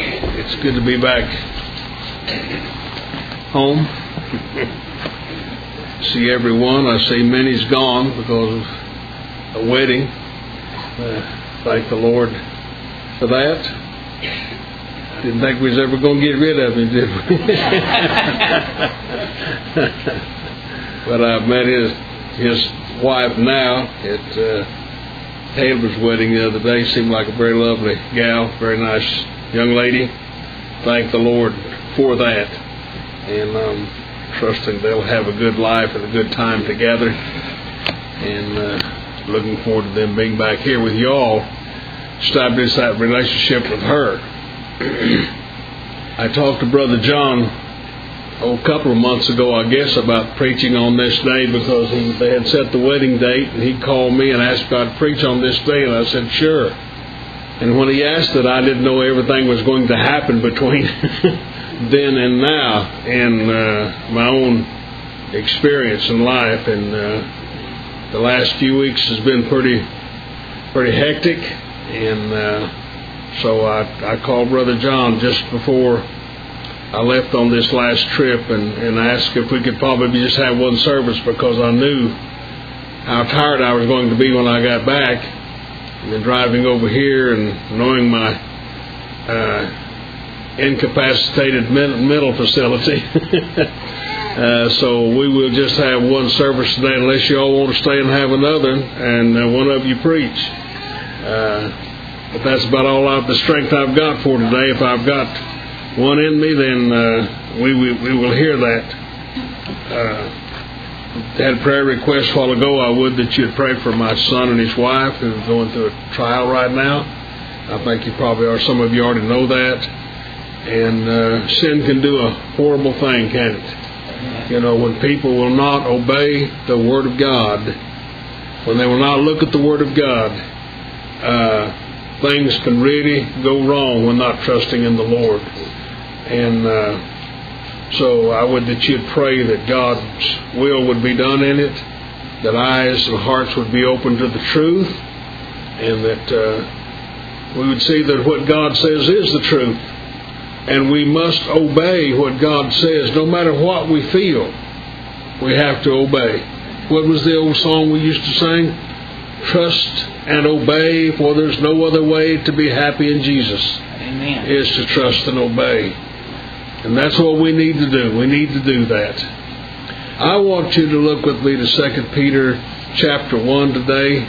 It's good to be back home. See everyone. I see many's gone because of a wedding. Thank the Lord for that. Didn't think we was ever going to get rid of him, did we? But I've met his wife now at Taylor's wedding the other day. Seemed like a very lovely gal, very nice young lady. Thank the Lord for that. And I'm trusting they'll have a good life and a good time together. And looking forward to them being back here with y'all, establish that relationship with her. I talked to Brother John a couple of months ago, I guess, about preaching on this day because they had set the wedding date, and he called me and asked if I'd preach on this day, and I said, sure. And when he asked that, I didn't know everything was going to happen between then and now in my own experience in life. And the last few weeks has been pretty hectic, and so I called Brother John just before I left on this last trip and asked if we could probably just have one service because I knew how tired I was going to be when I got back. And then driving over here and knowing my incapacitated mental facility. So we will just have one service today unless you all want to stay and have another and one of you preach. But that's about all the strength I've got for today. If I've got one in me, then we will hear that. Had a prayer request a while ago. I would that you'd pray for my son and his wife who are going through a trial right now. I think you probably are. Some of you already know that. And sin can do a horrible thing, can it? You know, when people will not obey the Word of God, when they will not look at the Word of God, things can really go wrong when not trusting in the Lord. And so I would that you'd pray that God's will would be done in it, that eyes and hearts would be open to the truth, and that we would see that what God says is the truth. And we must obey what God says. No matter what we feel, we have to obey. What was the old song we used to sing? Trust and obey, for there's no other way to be happy in Jesus. Amen. Is to trust and obey. And that's what we need to do. We need to do that. I want you to look with me to 2 Peter chapter 1 today.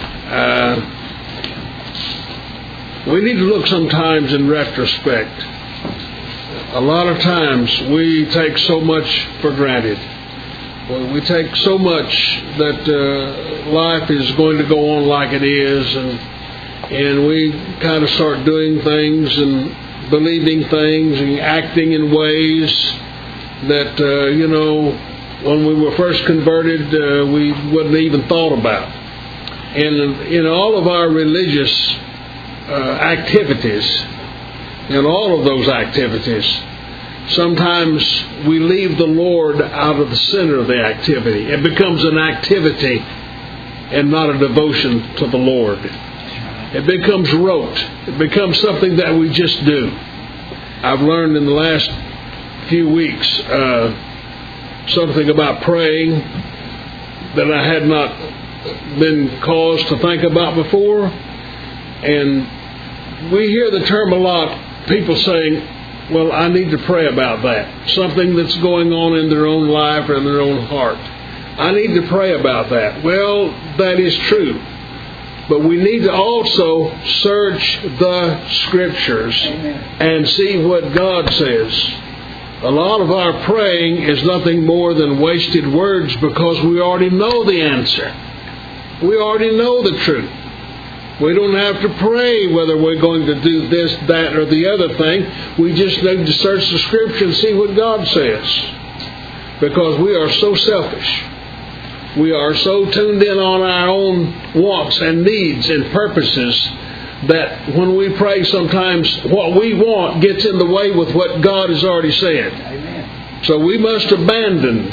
We need to look sometimes in retrospect. A lot of times we take so much for granted. We take so much that life is going to go on like it is, and we kind of start doing things and believing things and acting in ways that, when we were first converted, we wouldn't even thought about. And in all of our religious activities, in all of those activities, sometimes we leave the Lord out of the center of the activity. It becomes an activity and not a devotion to the Lord. It becomes rote. It becomes something that we just do. I've learned in the last few weeks something about praying that I had not been caused to think about before. And we hear the term a lot, people saying, well, I need to pray about that. Something that's going on in their own life or in their own heart. I need to pray about that. Well, that is true. But we need to also search the Scriptures and see what God says. A lot of our praying is nothing more than wasted words because we already know the answer. We already know the truth. We don't have to pray whether we're going to do this, that, or the other thing. We just need to search the Scripture and see what God says. Because we are so selfish. We are so tuned in on our own wants and needs and purposes that when we pray, sometimes what we want gets in the way with what God has already said. Amen. So we must abandon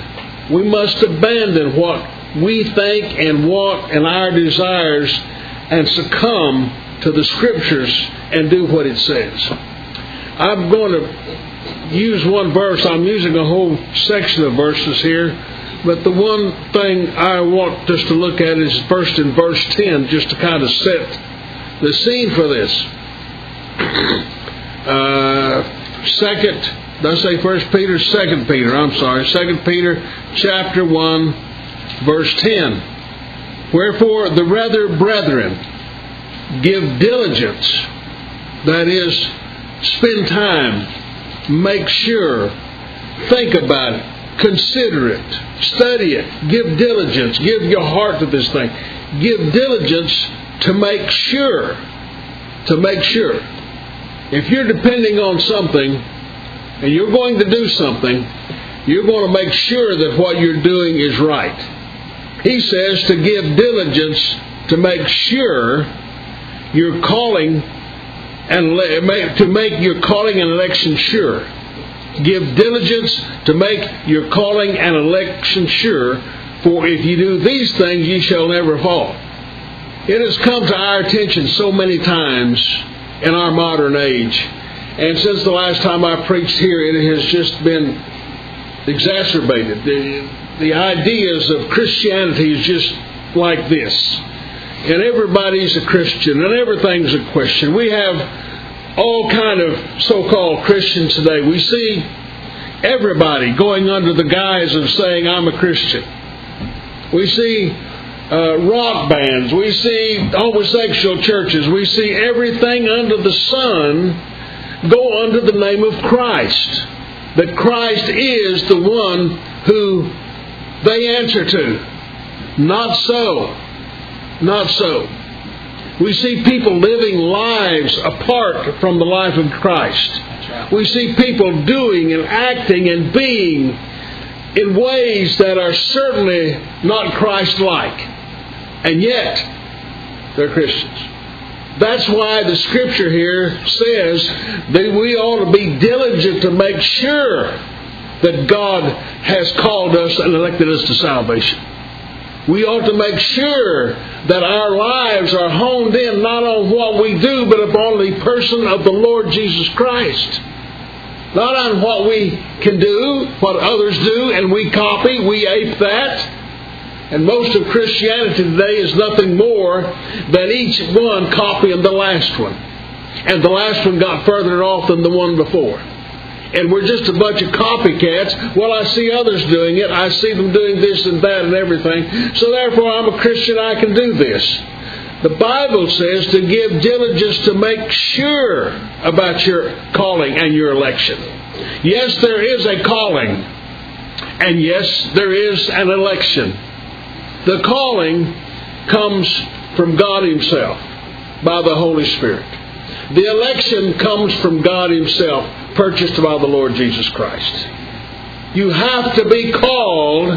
what we think and want and our desires and succumb to the Scriptures and do what it says. I'm going to use one verse. I'm using a whole section of verses here. But the one thing I want us to look at is first in verse 10, just to kind of set the scene for this. Did I say 1 Peter? 2 Peter, I'm sorry. 2 Peter chapter 1, verse 10. Wherefore, the rather, brethren, give diligence, that is, spend time, make sure, think about it, consider it, study it, give diligence, give your heart to this thing. Give diligence to make sure. To make sure. If you're depending on something, and you're going to do something, you're going to make sure that what you're doing is right. He says to give diligence to make sure your calling and to make your calling and election sure. Give diligence to make your calling and election sure, for if you do these things, ye shall never fall. It has come to our attention so many times in our modern age, and since the last time I preached here, it has just been exacerbated. The ideas of Christianity is just like this. And everybody's a Christian, and everything's a Christian. We have all kind of so-called Christians today. We see everybody going under the guise of saying, I'm a Christian. We see rock bands. We see homosexual churches. We see everything under the sun go under the name of Christ. That Christ is the one who they answer to. Not so. Not so. We see people living lives apart from the life of Christ. We see people doing and acting and being in ways that are certainly not Christ-like. And yet, they're Christians. That's why the Scripture here says that we ought to be diligent to make sure that God has called us and elected us to salvation. We ought to make sure that our lives are honed in not on what we do, but upon the person of the Lord Jesus Christ. Not on what we can do, what others do, and we copy, we ape that. And most of Christianity today is nothing more than each one copying the last one. And the last one got further off than the one before. And we're just a bunch of copycats. Well, I see others doing it. I see them doing this and that and everything. So therefore, I'm a Christian. I can do this. The Bible says to give diligence to make sure about your calling and your election. Yes, there is a calling. And yes, there is an election. The calling comes from God Himself by the Holy Spirit. The election comes from God Himself, purchased by the Lord Jesus Christ. You have to be called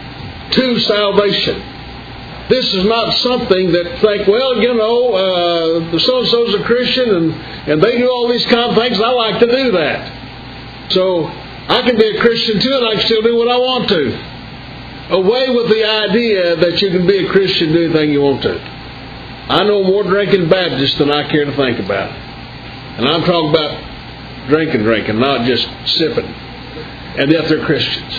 to salvation. This is not something that think, well, so-and-so's a Christian and they do all these kind of things, and I like to do that. So I can be a Christian too, and I can still do what I want to. Away with the idea that you can be a Christian and do anything you want to. I know more drinking Baptists than I care to think about. And I'm talking about drinking, not just sipping. And yet they're Christians.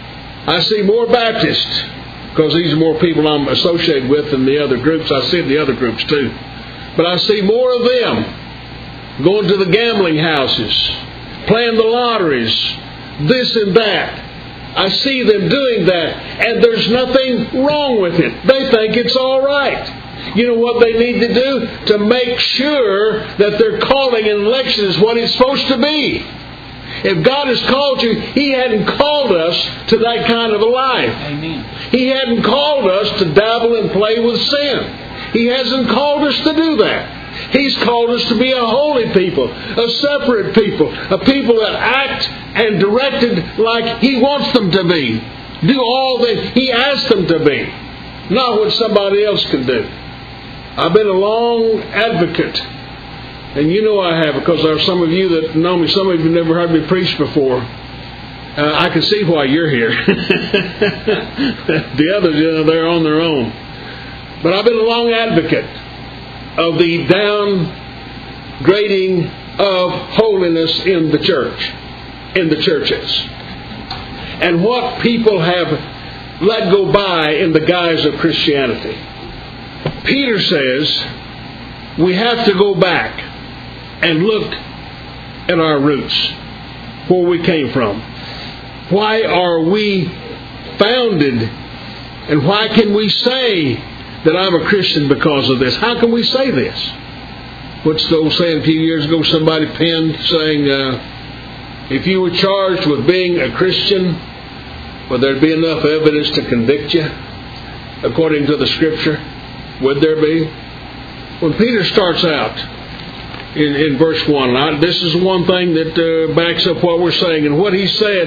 I see more Baptists, because these are more people I'm associated with than the other groups. I see the other groups too. But I see more of them going to the gambling houses, playing the lotteries, this and that. I see them doing that, and there's nothing wrong with it. They think it's all right. You know what they need to do? To make sure that their calling and election is what it's supposed to be. If God has called you, He hadn't called us to that kind of a life. Amen. He hadn't called us to dabble and play with sin. He hasn't called us to do that. He's called us to be a holy people, a separate people, a people that act and directed like He wants them to be. Do all that He asked them to be, not what somebody else can do. I've been a long advocate, and you know I have, because there are some of you that know me. Some of you have never heard me preach before. I can see why you're here. The others, they're on their own. But I've been a long advocate of the downgrading of holiness in the church, in the churches. And what people have let go by in the guise of Christianity. Peter says we have to go back and look at our roots, where we came from. Why are we founded? And why can we say that I'm a Christian because of this? How can we say this? What's the old saying a few years ago somebody penned saying, if you were charged with being a Christian, would there be enough evidence to convict you according to the Scripture? Would there be? When Peter starts out in verse 1, this is one thing that backs up what we're saying. And what he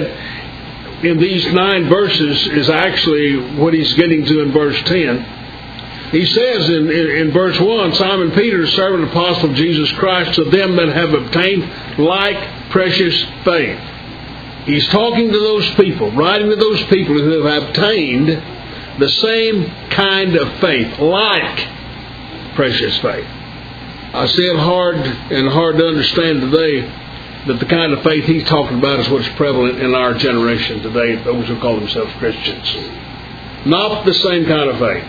said in these 9 verses is actually what he's getting to in verse 10. He says in verse 1, Simon Peter, servant apostle of Jesus Christ, to them that have obtained like precious faith. He's talking to those people, writing to those people who have obtained the same kind of faith, like precious faith. I see it hard to understand today that the kind of faith he's talking about is what's prevalent in our generation today, those who call themselves Christians. Not the same kind of faith.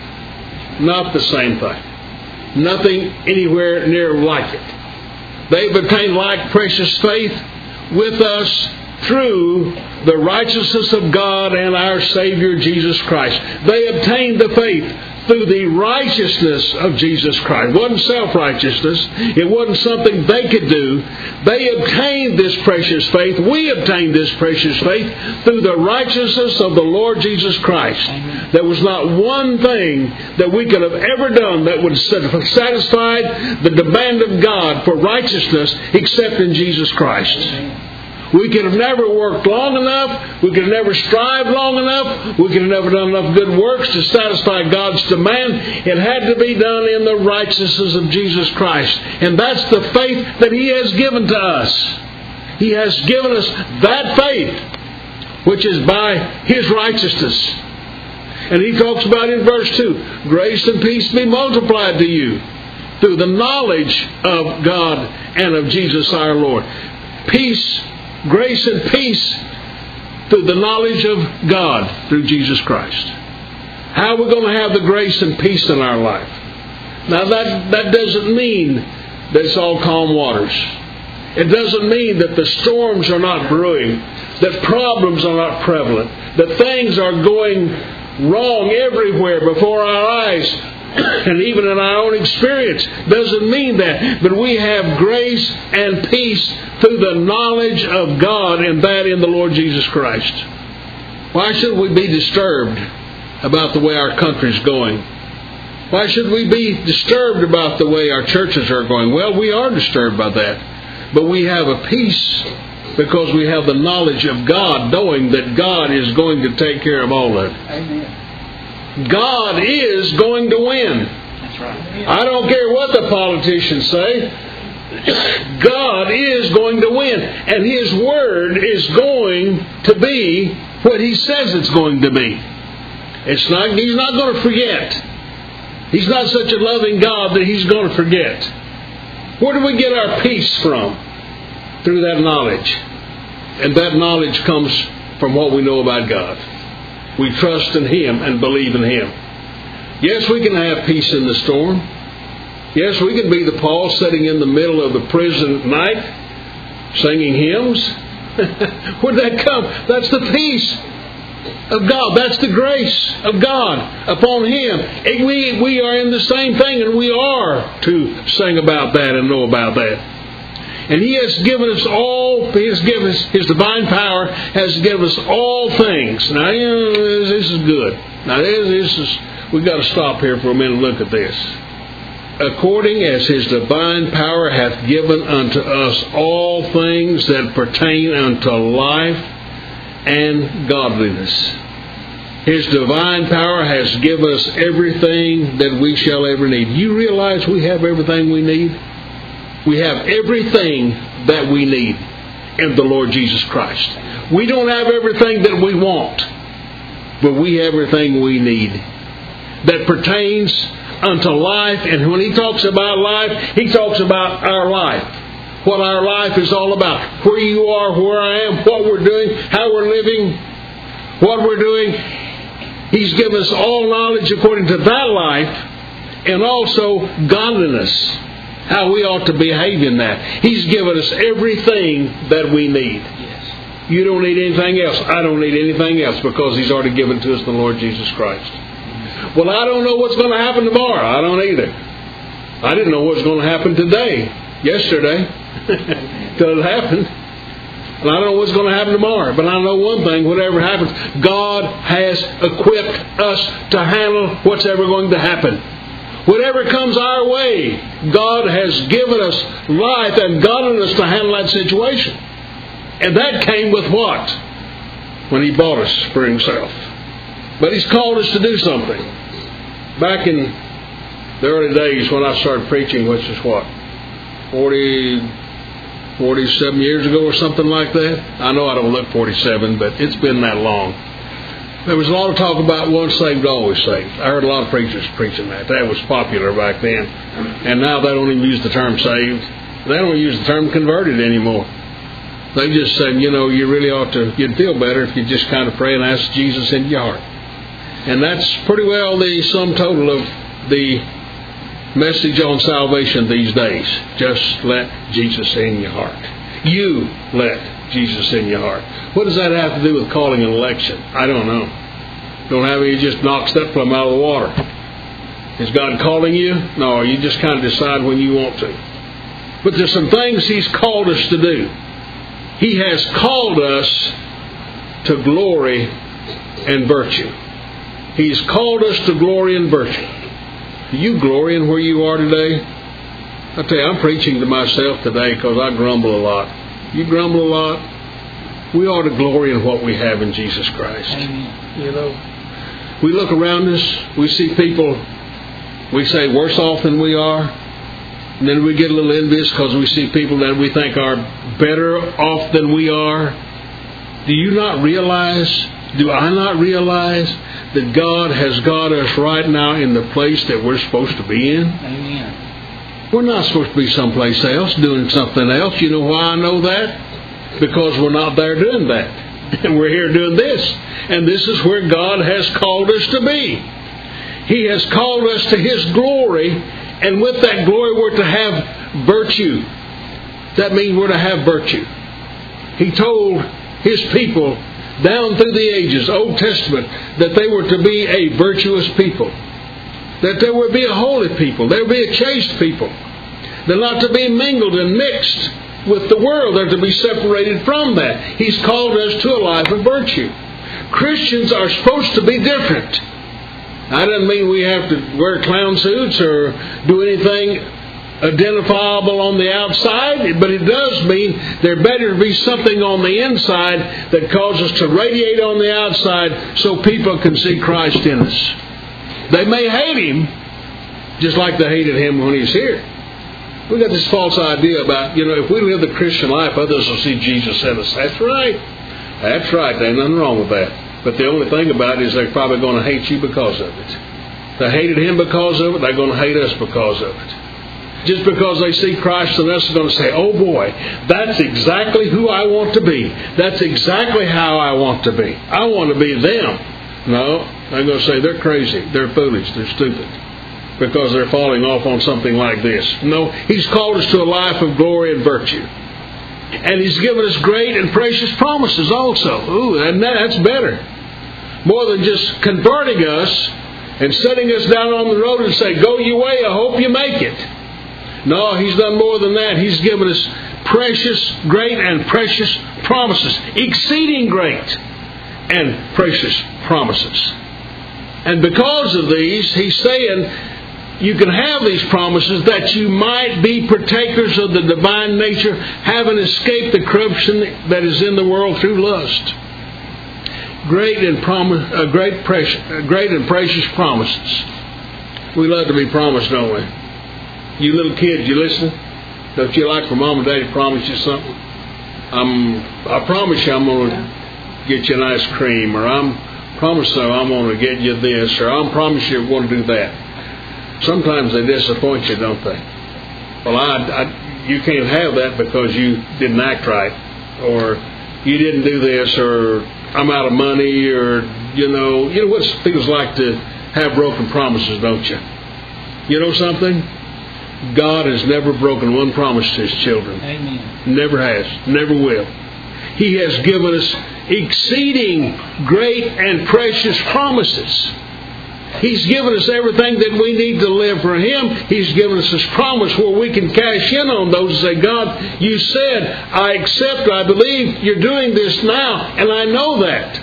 Not the same thing. Nothing anywhere near like it. They've obtained like precious faith with us through the righteousness of God and our Savior Jesus Christ. They obtained the faith through the righteousness of Jesus Christ. It wasn't self-righteousness. It wasn't something they could do. They obtained this precious faith. We obtained this precious faith through the righteousness of the Lord Jesus Christ. Amen. There was not one thing that we could have ever done that would have satisfied the demand of God for righteousness except in Jesus Christ. Amen. We could have never worked long enough. We could have never strived long enough. We could have never done enough good works to satisfy God's demand. It had to be done in the righteousness of Jesus Christ. And that's the faith that He has given to us. He has given us that faith, which is by His righteousness. And He talks about in verse 2, grace and peace be multiplied to you through the knowledge of God and of Jesus our Lord. Peace, grace and peace through the knowledge of God through Jesus Christ. How are we going to have the grace and peace in our life? Now that doesn't mean that it's all calm waters. It doesn't mean that the storms are not brewing, that problems are not prevalent, that things are going wrong everywhere before our eyes. And even in our own experience, doesn't mean that. But we have grace and peace through the knowledge of God, and that in the Lord Jesus Christ. Why should we be disturbed about the way our country's going? Why should we be disturbed about the way our churches are going? Well, we are disturbed by that. But we have a peace because we have the knowledge of God, knowing that God is going to take care of all of it. Amen. God is going to win. That's right. I don't care what the politicians say. God is going to win. And His Word is going to be what He says it's going to be. He's not going to forget. He's not such a loving God that He's going to forget. Where do we get our peace from? Through that knowledge. And that knowledge comes from what we know about God. We trust in Him and believe in Him. Yes, we can have peace in the storm. Yes, we can be the Paul sitting in the middle of the prison at night singing hymns. Where'd that come? That's the peace of God. That's the grace of God upon Him. And we are in the same thing, and we are to sing about that and know about that. And He has given us all, He has given us, His divine power has given us all things. Now, this is good. Now, we've got to stop here for a minute and look at this. According as His divine power hath given unto us all things that pertain unto life and godliness. His divine power has given us everything that we shall ever need. You realize we have everything we need? We have everything that we need in the Lord Jesus Christ. We don't have everything that we want, but we have everything we need that pertains unto life. And when He talks about life, He talks about our life. what our life is all about. Where you are, where I am, what we're doing, how we're living, what we're doing. He's given us all knowledge according to that life, and also godliness, how we ought to behave in that. He's given us everything that we need. Yes. You don't need anything else. I don't need anything else, because He's already given to us the Lord Jesus Christ. Well, I don't know what's going to happen tomorrow. I don't either. I didn't know what was going to happen yesterday, till it happened. And I don't know what's going to happen tomorrow. But I know one thing, whatever happens, God has equipped us to handle what's ever going to happen. Whatever comes our way, God has given us life and godliness to handle that situation. And that came with what? When He bought us for Himself. But He's called us to do something. Back in the early days when I started preaching, which is what? 47 years ago or something like that. I know I don't look 47, but it's been that long. There was a lot of talk about once saved, always saved. I heard a lot of preachers preaching that. That was popular back then. And now they don't even use the term saved. They don't use the term converted anymore. They just say, you really ought to, you'd feel better if you just kind of pray and ask Jesus into your heart. And that's pretty well the sum total of the message on salvation these days. Just let Jesus in your heart. You let Jesus in your heart. What does that have to do with calling an election? I don't know. Don't have any, just knocks that plumb out of the water. Is God calling you? No, you just kind of decide when you want to. But there's some things He's called us to do. He has called us to glory and virtue. He's called us to glory and virtue. Do you glory in where you are today? I tell you, I'm preaching to myself today because I grumble a lot. You grumble a lot? We ought to glory in what we have in Jesus Christ. Amen. We look around us, we see people, we say, worse off than we are. And then we get a little envious because we see people that we think are better off than we are. Do you not realize, do I not realize that God has got us right now in the place that we're supposed to be in? Amen. We're not supposed to be someplace else doing something else. You know why I know that? Because we're not there doing that. And we're here doing this. And this is where God has called us to be. He has called us to His glory, and with that glory we're to have virtue. That means we're to have virtue. He told His people down through the ages, Old Testament, that they were to be a virtuous people. That there would be a holy people. There would be a chaste people. They're not to be mingled and mixed with the world. They're to be separated from that. He's called us to a life of virtue. Christians are supposed to be different. That doesn't mean we have to wear clown suits or do anything identifiable on the outside, but it does mean there better be something on the inside that causes us to radiate on the outside so people can see Christ in us. They may hate Him just like they hated Him when He was here. We got this false idea about, if we live the Christian life, others will see Jesus in us. That's right. That's right. There's nothing wrong with that. But the only thing about it is they're probably going to hate you because of it. They hated Him because of it. They're going to hate us because of it. Just because they see Christ in us, they're going to say, oh boy, that's exactly who I want to be. That's exactly how I want to be. I want to be them. No, they're going to say they're crazy. They're foolish. They're stupid. Because they're falling off on something like this. No, He's called us to a life of glory and virtue. And He's given us great and precious promises also. Ooh, and that's better. More than just converting us and setting us down on the road and say, go your way, I hope you make it. No, He's done more than that. He's given us great and precious promises. Exceeding great and precious promises. And because of these, He's saying, you can have these promises that you might be partakers of the divine nature, having escaped the corruption that is in the world through lust. Great and precious promises. We love to be promised, don't we? You little kids, you listen? Don't you like for Mom and Daddy to promise you something? I promise you I'm going to get you an ice cream, or I promise you I'm going to get you this, or I promise you I'm going to do that. Sometimes they disappoint you, don't they? Well, you can't have that because you didn't act right, or you didn't do this, or I'm out of money, or you know what it feels like to have broken promises, don't you? You know something? God has never broken one promise to His children. Amen. Never has. Never will. He has given us exceeding great and precious promises. He's given us everything that we need to live for Him. He's given us His promise where we can cash in on those and say, God, you said, I accept, I believe you're doing this now, and I know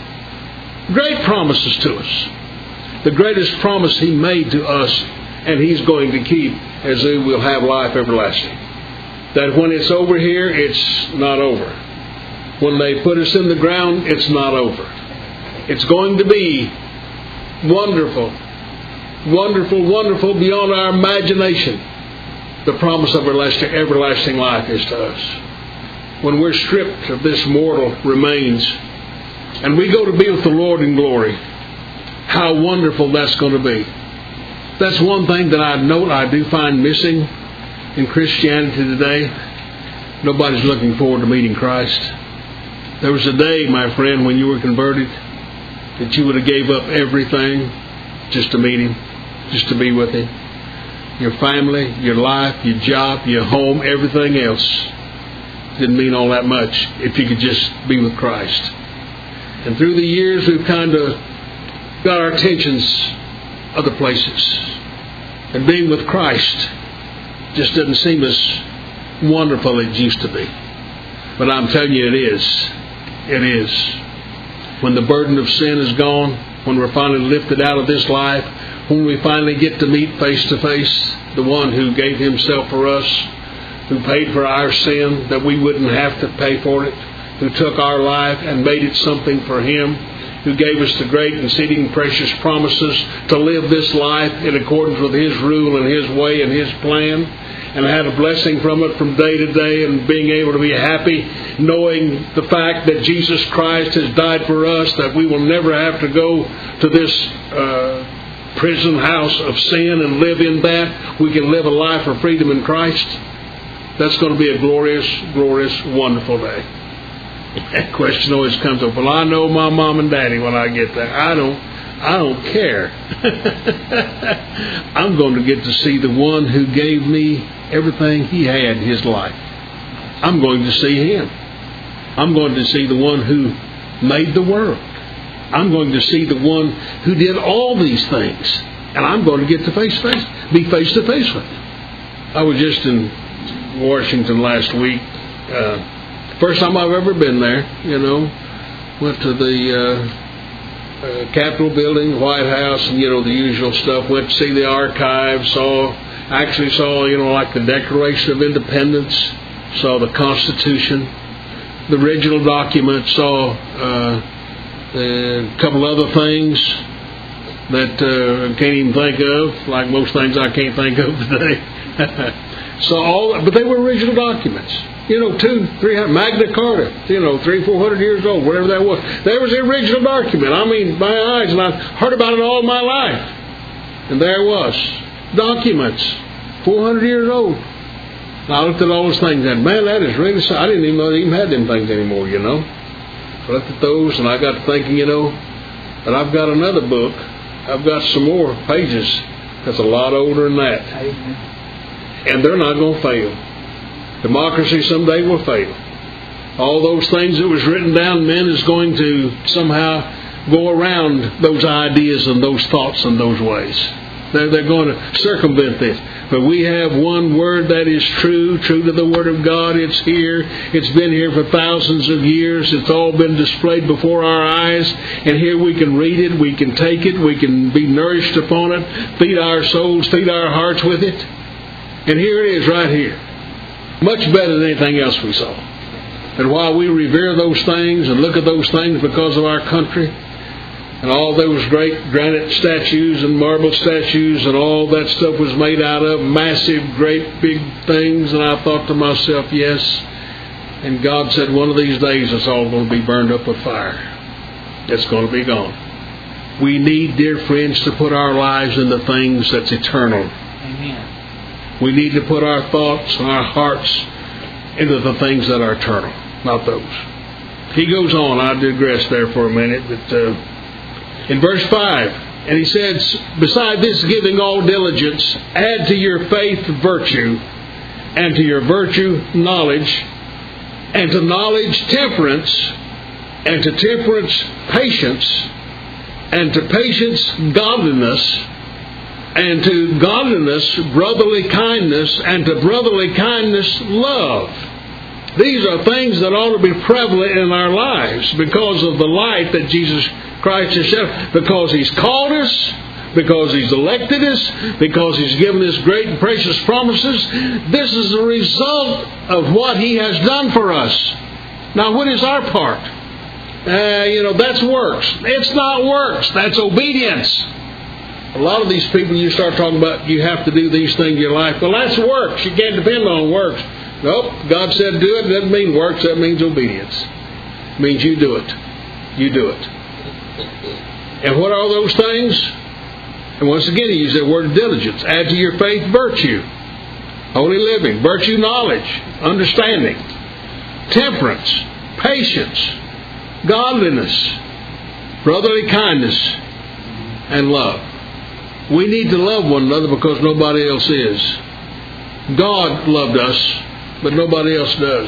that. Great promises to us. The greatest promise He made to us, and He's going to keep, as we will have life everlasting. That when it's over here, it's not over. When they put us in the ground, it's not over. It's going to be wonderful, wonderful, wonderful beyond our imagination. The promise of everlasting life is to us. When we're stripped of this mortal remains and we go to be with the Lord in glory, how wonderful that's going to be. That's one thing that I do find missing in Christianity today. Nobody's looking forward to meeting Christ. There was a day, my friend, when you were converted, that you would have gave up everything just to meet Him, just to be with Him. Your family, your life, your job, your home, everything else didn't mean all that much if you could just be with Christ. And through the years, we've kind of got our attentions other places. And being with Christ just doesn't seem as wonderful as it used to be. But I'm telling you, it is. It is. When the burden of sin is gone, when we're finally lifted out of this life, when we finally get to meet face to face the one who gave Himself for us, who paid for our sin that we wouldn't have to pay for it, who took our life and made it something for Him, who gave us the great and exceeding precious promises to live this life in accordance with His rule and His way and His plan, and had a blessing from it from day to day, and being able to be happy knowing the fact that Jesus Christ has died for us, that we will never have to go to this prison house of sin and live in that. We can live a life of freedom in Christ. That's going to be a glorious, glorious, wonderful day. That question always comes up. Well, I know my mom and daddy when I get there. I don't care. I'm going to get to see the one who gave me everything He had in His life. I'm going to see Him. I'm going to see the one who made the world. I'm going to see the one who did all these things. And I'm going to get to be face to face with Him. I was just in Washington last week. First time I've ever been there, Went to the Capitol building, White House, and, the usual stuff. Went to see the archives, saw like the Declaration of Independence, saw the Constitution, the original document, saw a couple other things that I can't even think of, like most things I can't think of today. But they were original documents. 200-300 Magna Carta, 300-400 years old, whatever that was. There was the original document. I mean, my eyes, and I've heard about it all my life. And there it was. Documents, 400 years old. And I looked at all those things and, man, that is really something. I didn't even know they even had them things anymore, I looked at those and I got to thinking, that I've got another book. I've got some more pages that's a lot older than that. And they're not going to fail. Democracy someday will fail. All those things that was written down, men is going to somehow go around those ideas and those thoughts and those ways. They're going to circumvent this. But we have one word that is true to the Word of God. It's here. It's been here for thousands of years. It's all been displayed before our eyes. And here we can read it. We can take it. We can be nourished upon it. Feed our souls. Feed our hearts with it. And here it is right here. Much better than anything else we saw. And while we revere those things and look at those things because of our country, and all those great granite statues and marble statues and all that stuff was made out of massive, great, big things, and I thought to myself, yes. And God said one of these days it's all going to be burned up with fire. It's going to be gone. We need, dear friends, to put our lives in the things that's eternal. Amen. We need to put our thoughts and our hearts into the things that are eternal, not those. He goes on. I digress there for a minute. But in verse 5, and he says, beside this giving all diligence, add to your faith virtue, and to your virtue knowledge, and to knowledge temperance, and to temperance patience, and to patience godliness, and to godliness brotherly kindness, and to brotherly kindness love. These are things that ought to be prevalent in our lives because of the light that Jesus Christ has shed, because He's called us, because He's elected us, because He's given us great and precious promises. This is a result of what He has done for us. Now, what is our part? That's works. It's not works. That's obedience. A lot of these people, you start talking about, you have to do these things in your life. Well, that's works. You can't depend on works. Nope. God said do it. It doesn't mean works. That means obedience. It means you do it. You do it. And what are those things? And once again, he used that word diligence. Add to your faith virtue, holy living, virtue knowledge, understanding, temperance, patience, godliness, brotherly kindness, and love. We need to love one another because nobody else is. God loved us, but nobody else does.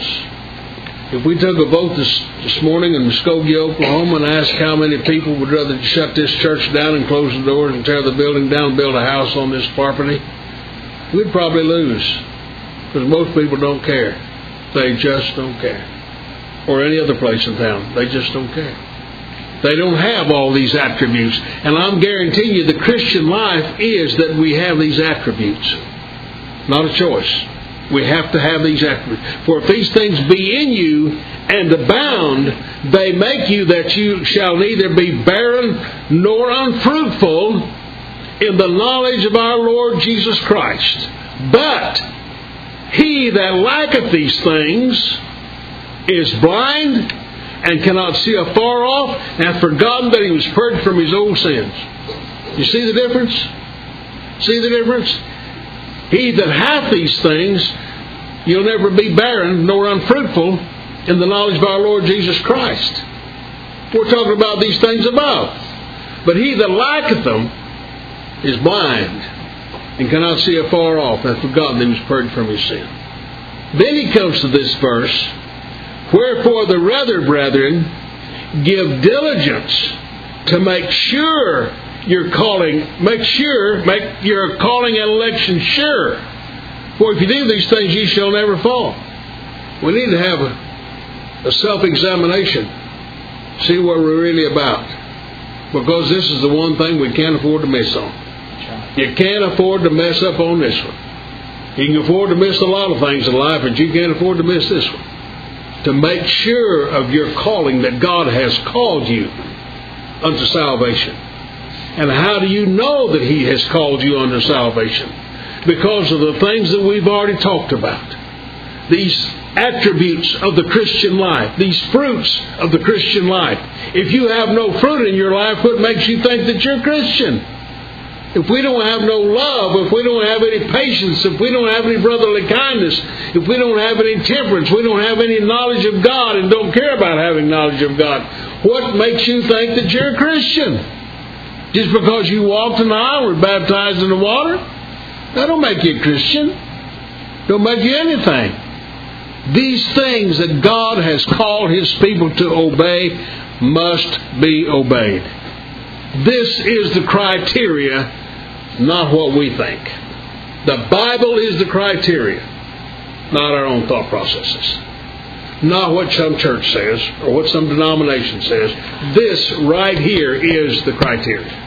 If we took a vote this morning in Muskogee, Oklahoma, and asked how many people would rather shut this church down and close the doors and tear the building down and build a house on this property, we'd probably lose. Because most people don't care. They just don't care. Or any other place in town. They just don't care. They don't have all these attributes. And I'm guaranteeing you the Christian life is that we have these attributes. Not a choice. We have to have these attributes. For if these things be in you and abound, they make you that you shall neither be barren nor unfruitful in the knowledge of our Lord Jesus Christ. But he that lacketh these things is blind and cannot see afar off, and hath forgotten that he was purged from his old sins. You see the difference? See the difference? He that hath these things, you'll never be barren nor unfruitful in the knowledge of our Lord Jesus Christ. We're talking about these things above. But he that lacketh them is blind and cannot see afar off, and hath forgotten that he was purged from his sin. Then he comes to this verse, wherefore the rather, brethren, give diligence to make sure your calling, make your calling and election sure. For if you do these things, ye shall never fall. We need to have a self-examination. See what we're really about. Because this is the one thing we can't afford to miss on. You can't afford to mess up on this one. You can afford to miss a lot of things in life, but you can't afford to miss this one. To make sure of your calling, that God has called you unto salvation. And how do you know that He has called you unto salvation? Because of the things that we've already talked about. These attributes of the Christian life. These fruits of the Christian life. If you have no fruit in your life, what makes you think that you're Christian? If we don't have no love, if we don't have any patience, if we don't have any brotherly kindness, if we don't have any temperance, we don't have any knowledge of God and don't care about having knowledge of God, what makes you think that you're a Christian? Just because you walked in the aisle or baptized in the water? That don't make you a Christian. Don't make you anything. These things that God has called His people to obey must be obeyed. This is the criteria, not what we think. The Bible is the criteria, not our own thought processes. Not what some church says or what some denomination says. This right here is the criteria.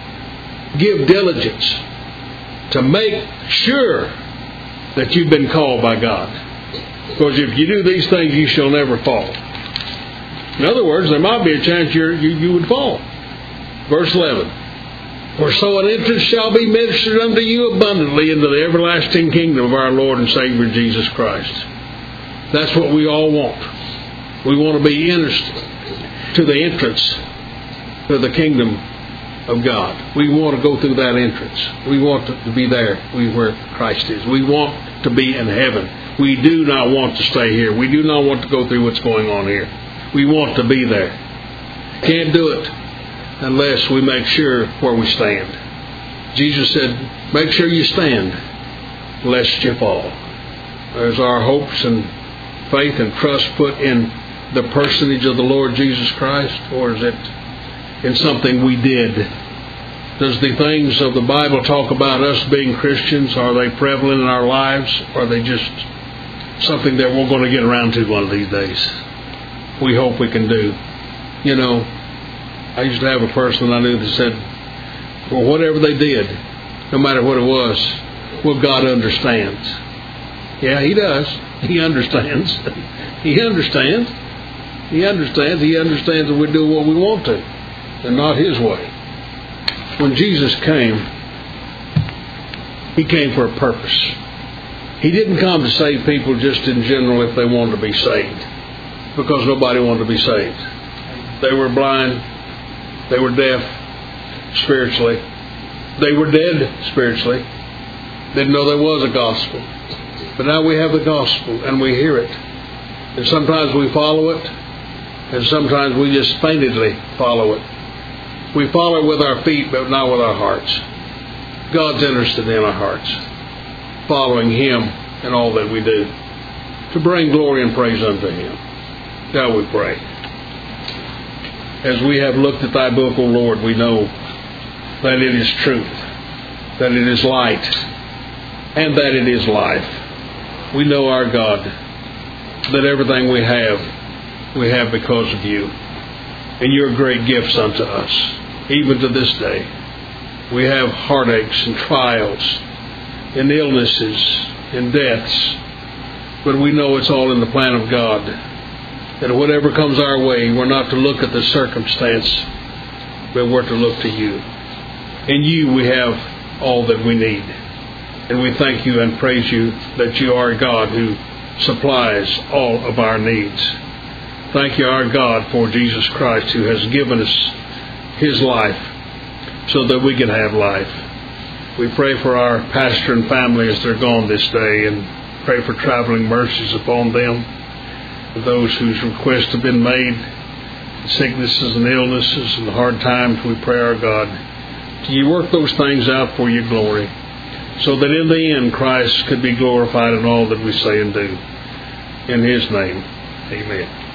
Give diligence to make sure that you've been called by God. Because if you do these things, you shall never fall. In other words, there might be a chance you would fall. Verse 11. For so an entrance shall be ministered unto you abundantly into the everlasting kingdom of our Lord and Savior Jesus Christ. That's what we all want. We want to be interested to the entrance to the kingdom of God. We want to go through that entrance. We want to be there where Christ is. We want to be in heaven. We do not want to stay here. We do not want to go through what's going on here. We want to be there. Can't do it unless we make sure where we stand. Jesus said, make sure you stand, lest you fall. There's our hopes and faith and trust put in the personage of the Lord Jesus Christ, or is it in something we did? Does the things of the Bible talk about us being Christians? Are they prevalent in our lives? Or are they just something that we're going to get around to one of these days? We hope we can do. You know, I used to have a person I knew that said, well, whatever they did, no matter what it was, well, God understands. Yeah, He does. He understands. He understands. He understands. He understands that we do what we want to, and not His way. When Jesus came, He came for a purpose. He didn't come to save people just in general if they wanted to be saved, because nobody wanted to be saved. They were blind. They were deaf spiritually. They were dead spiritually. Didn't know there was a gospel. But now we have the gospel and we hear it. And sometimes we follow it, and sometimes we just faintly follow it. We follow it with our feet, but not with our hearts. God's interested in our hearts, following Him in all that we do, to bring glory and praise unto Him. Now we pray. As we have looked at Thy book, O Lord, we know that it is truth, that it is light, and that it is life. We know, our God, that everything we have because of You and Your great gifts unto us. Even to this day, we have heartaches and trials and illnesses and deaths, but we know it's all in the plan of God. That whatever comes our way, we're not to look at the circumstance, but we're to look to You. In You we have all that we need. And we thank You and praise You that You are a God who supplies all of our needs. Thank You, our God, for Jesus Christ, who has given us His life so that we can have life. We pray for our pastor and family as they're gone this day, and pray for traveling mercies upon them. Those whose requests have been made, sicknesses and illnesses and hard times, we pray, our God, You work those things out for Your glory, so that in the end Christ could be glorified in all that we say and do. In His name, amen.